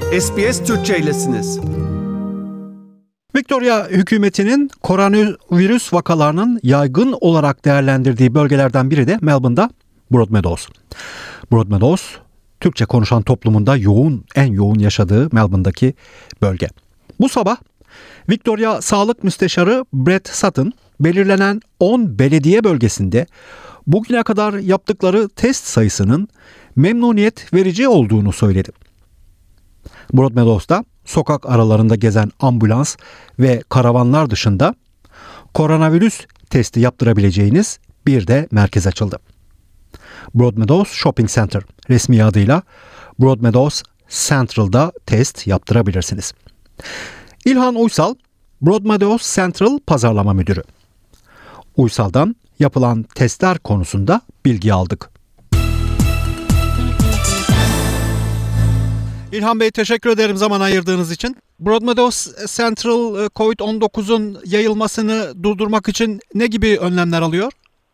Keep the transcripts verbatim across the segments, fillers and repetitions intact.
S B S Türkçe'ylesiniz. Victoria hükümetinin koronavirüs vakalarının yaygın olarak değerlendirdiği bölgelerden biri de Melbourne'da Broadmeadows. Broadmeadows, Türkçe konuşan toplumunda yoğun, en yoğun yaşadığı Melbourne'daki bölge. Bu sabah Victoria Sağlık Müsteşarı Brett Sutton, belirlenen on belediye bölgesinde bugüne kadar yaptıkları test sayısının memnuniyet verici olduğunu söyledi. Broadmeadows'ta sokak aralarında gezen ambulans ve karavanlar dışında koronavirüs testi yaptırabileceğiniz bir de merkez açıldı. Broadmeadows Shopping Center, resmi adıyla Broadmeadows Central'da test yaptırabilirsiniz. İlhan Uysal, Broadmeadows Central Pazarlama Müdürü. Uysal'dan yapılan testler konusunda bilgi aldık. İlhan Bey, teşekkür ederim zaman ayırdığınız için. Broadmeadows Central kovid on dokuzun yayılmasını durdurmak için ne gibi önlemler alıyor?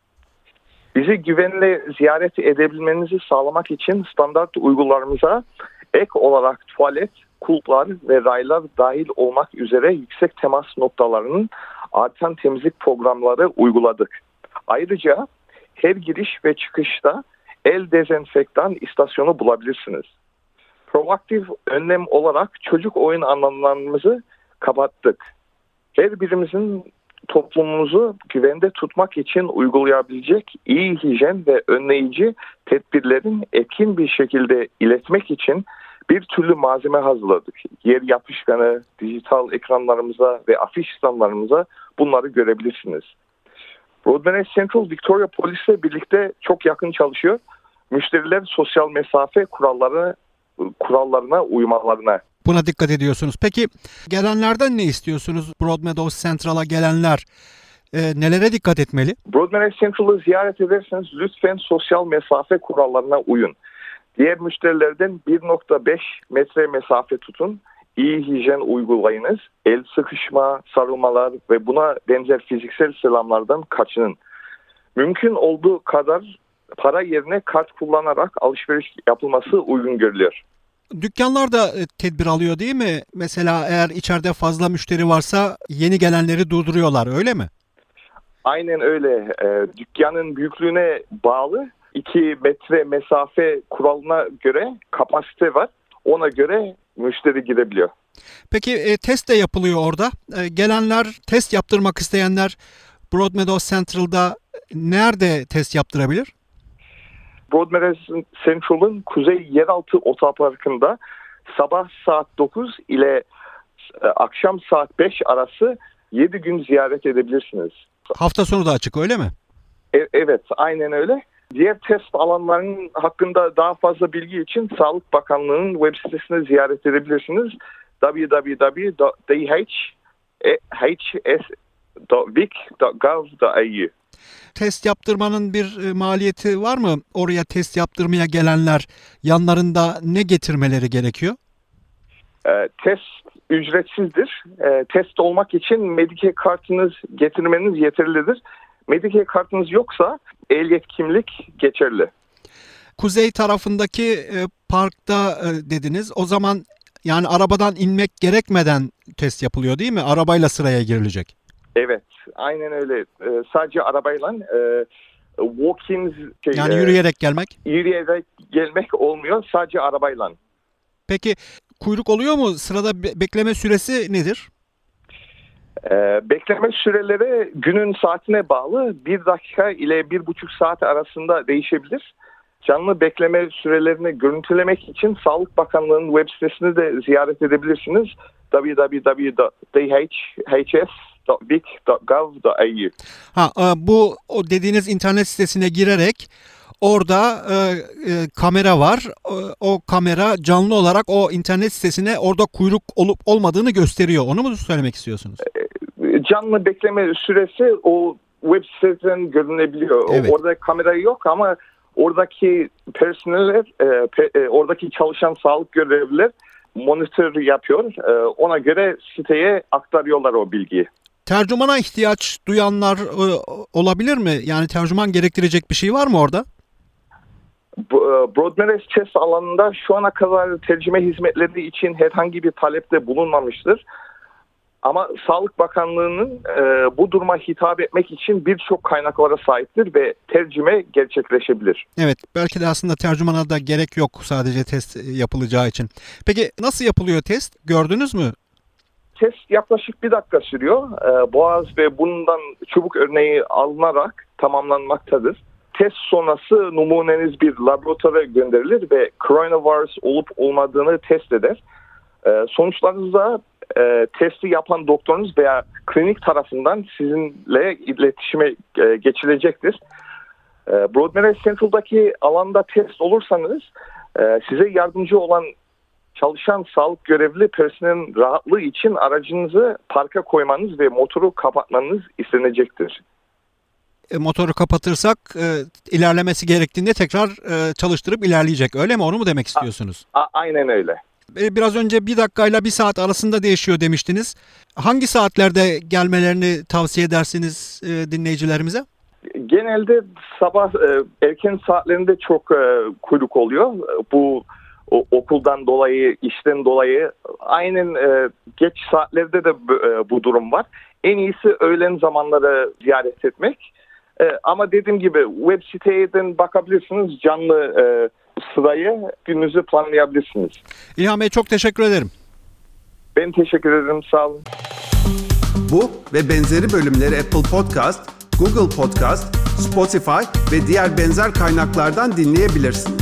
Bizi güvenle ziyaret edebilmenizi sağlamak için standart uygularımıza ek olarak tuvalet, kulplar ve raylar dahil olmak üzere yüksek temas noktalarının artan temizlik programları uyguladık. Ayrıca her giriş ve çıkışta el dezenfektan istasyonu bulabilirsiniz. Proaktif önlem olarak çocuk oyun alanlarımızı kapattık. Her birimizin toplumumuzu güvende tutmak için uygulayabilecek iyi hijyen ve önleyici tedbirlerin etkin bir şekilde iletmek için bir türlü malzeme hazırladık. Yer yapışkanı, dijital ekranlarımıza ve afiş standlarımıza bunları görebilirsiniz. Broadmeadows Central Victoria Polis'le birlikte çok yakın çalışıyor. Müşteriler sosyal mesafe kuralları kurallarına uymalarına. Buna dikkat ediyorsunuz. Peki gelenlerden ne istiyorsunuz? Broadmeadows Central'a gelenler e, nelere dikkat etmeli? Broadmeadows Central'ı ziyaret ederseniz lütfen sosyal mesafe kurallarına uyun. Diğer müşterilerden bir nokta beş metre mesafe tutun. İyi hijyen uygulayınız. El sıkışma, sarılmalar ve buna benzer fiziksel selamlardan kaçının. Mümkün olduğu kadar para yerine kart kullanarak alışveriş yapılması uygun görülüyor. Dükkanlar da tedbir alıyor değil mi? Mesela eğer içeride fazla müşteri varsa yeni gelenleri durduruyorlar, öyle mi? Aynen öyle. E, dükkanın büyüklüğüne bağlı iki metre mesafe kuralına göre kapasite var. Ona göre müşteri girebiliyor. Peki e, test de yapılıyor orada. E, gelenler, test yaptırmak isteyenler Broadmeadows Central'da nerede test yaptırabilir? Broadmeadows Central'ın Kuzey Yeraltı Otoparkı'nda sabah saat dokuz ile akşam saat beş arası yedi gün ziyaret edebilirsiniz. Hafta sonu da açık, öyle mi? E- evet, aynen öyle. Diğer test alanlarının hakkında daha fazla bilgi için Sağlık Bakanlığı'nın web sitesini ziyaret edebilirsiniz. double-u double-u double-u nokta d h h s nokta vic nokta gov nokta a u. Test yaptırmanın bir maliyeti var mı? Oraya test yaptırmaya gelenler yanlarında ne getirmeleri gerekiyor? E, test ücretsizdir. E, test olmak için Medicare kartınız getirmeniz yeterlidir. Medicare kartınız yoksa ehliyet kimlik geçerli. Kuzey tarafındaki e, parkta e, dediniz. O zaman yani arabadan inmek gerekmeden test yapılıyor değil mi? Arabayla sıraya girilecek. Evet, aynen öyle. Ee, sadece arabayla e, walk-ins... Şey, yani yürüyerek gelmek? E, yürüyerek gelmek olmuyor, sadece arabayla. Peki kuyruk oluyor mu? Sırada be- bekleme süresi nedir? Ee, bekleme süreleri günün saatine bağlı. Bir dakika ile bir buçuk saat arasında değişebilir. Canlı bekleme sürelerini görüntülemek için Sağlık Bakanlığı'nın web sitesini de ziyaret edebilirsiniz. double-u double-u double-u nokta d h h s nokta vic nokta gov nokta a u. Ha, bu o dediğiniz internet sitesine girerek orada e, e, kamera var. O, o kamera canlı olarak o internet sitesine orada kuyruk olup olmadığını gösteriyor. Onu mu söylemek istiyorsunuz? Canlı bekleme süresi o web sitesinden görünebiliyor. Evet. Orada kamera yok ama oradaki personeller, e, pe, e, oradaki çalışan sağlık görevliler monitör yapıyor. E, ona göre siteye aktarıyorlar o bilgiyi. Tercümana ihtiyaç duyanlar e, olabilir mi? Yani tercüman gerektirecek bir şey var mı orada? Broadmeadows test alanında şu ana kadar tercüme hizmetleri için herhangi bir talepte bulunmamıştır. Ama Sağlık Bakanlığı'nın e, bu duruma hitap etmek için birçok kaynaklara sahiptir ve tercüme gerçekleşebilir. Evet, belki de aslında tercümana da gerek yok sadece test yapılacağı için. Peki nasıl yapılıyor test? Gördünüz mü? Test yaklaşık bir dakika sürüyor. E, boğaz ve burundan çubuk örneği alınarak tamamlanmaktadır. Test sonrası numuneniz bir laboratuvara gönderilir ve coronavirus olup olmadığını test eder. E, sonuçlarınızda e, testi yapan doktorunuz veya klinik tarafından sizinle iletişime e, geçilecektir. E, Broadmeadows Central'daki alanda test olursanız e, size yardımcı olan çalışan sağlık görevli personelin rahatlığı için aracınızı parka koymanız ve motoru kapatmanız istenecektir. E, motoru kapatırsak e, ilerlemesi gerektiğinde tekrar e, çalıştırıp ilerleyecek. Öyle mi? Onu mu demek istiyorsunuz? A- aynen öyle. E, biraz önce bir dakikayla bir saat arasında değişiyor demiştiniz. Hangi saatlerde gelmelerini tavsiye edersiniz e, dinleyicilerimize? Genelde sabah e, erken saatlerinde çok e, kuyruk oluyor. Bu o, okuldan dolayı, işten dolayı. Aynen e, geç saatlerde de bu, e, bu durum var. En iyisi öğlen zamanları ziyaret etmek. E, ama dediğim gibi web siteden bakabilirsiniz. Canlı e, sırayı gününüzü planlayabilirsiniz. İlhan Bey çok teşekkür ederim. Ben teşekkür ederim. Sağ olun. Bu ve benzeri bölümleri Apple Podcast, Google Podcast, Spotify ve diğer benzer kaynaklardan dinleyebilirsiniz.